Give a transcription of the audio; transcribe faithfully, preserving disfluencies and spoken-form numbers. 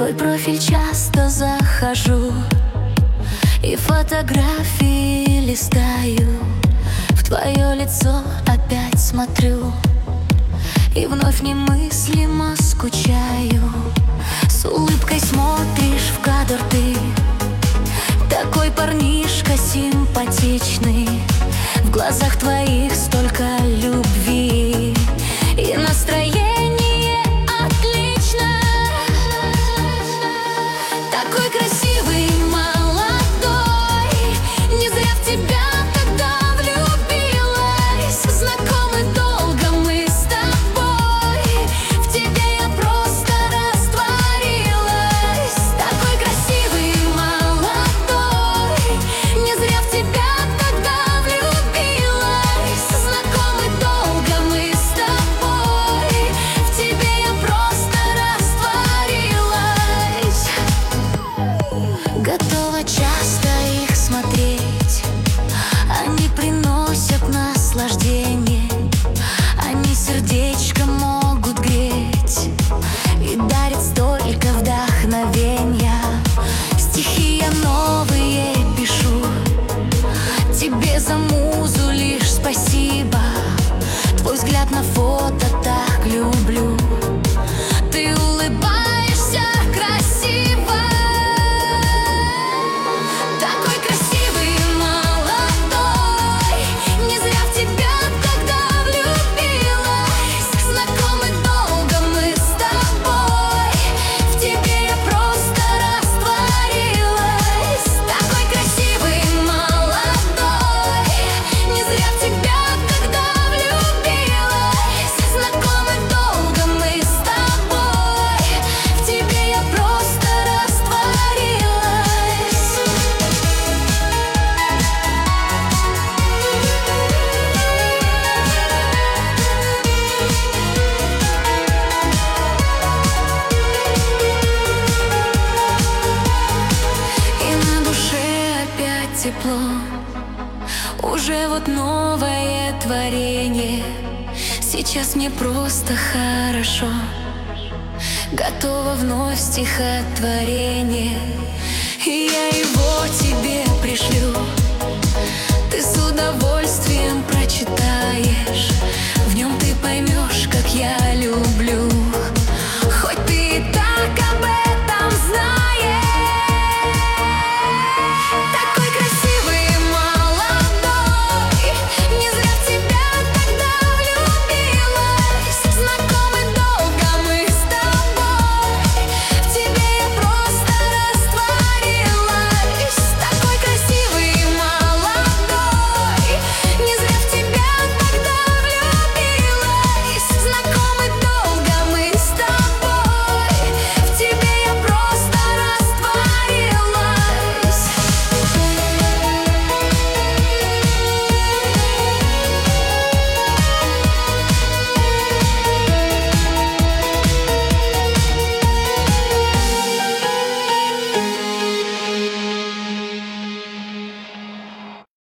твой профиль часто захожу и фотографии листаю. В твое лицо опять смотрю и вновь немыслимо скучаю. С улыбкой смотришь в кадр ты, такой парнишка симпатичный. В глазах твоих столько любви, и настроение отлично. Такой красивый, молодой, не зря в тебя тогда влюбилась. Знакомы долго мы с тобой, в тебе я просто растворилась. Такой красивый, молодой, не зря в тебя тогда влюбилась. Знакомы долго мы с тобой, в тебе я просто растворилась. Готова часто их смотреть, они приносят наслаждение, они сердечко могут греть и дарят столько вдохновения. Стихи я новые пишу, тебе за музу лишь спасибо. Твой взгляд на фото так люблю, ты улыбаешься красиво. Такой красивый, молодой, не зря в тебя тогда влюбилась. Знакомы долго мы с тобой, в тебе я просто растворилась. Такой красивый, молодой, не зря в тебя тогда влюбилась. Знакомы долго мы с тобой, в тебе я просто растворилась. И на душе опять тепло, уже вот новое творение. Сейчас мне просто хорошо, готово вновь стихотворение. И я его тебе пришлю, ты с удовольствием прочитаешь. В нем ты поймешь, как я люблю.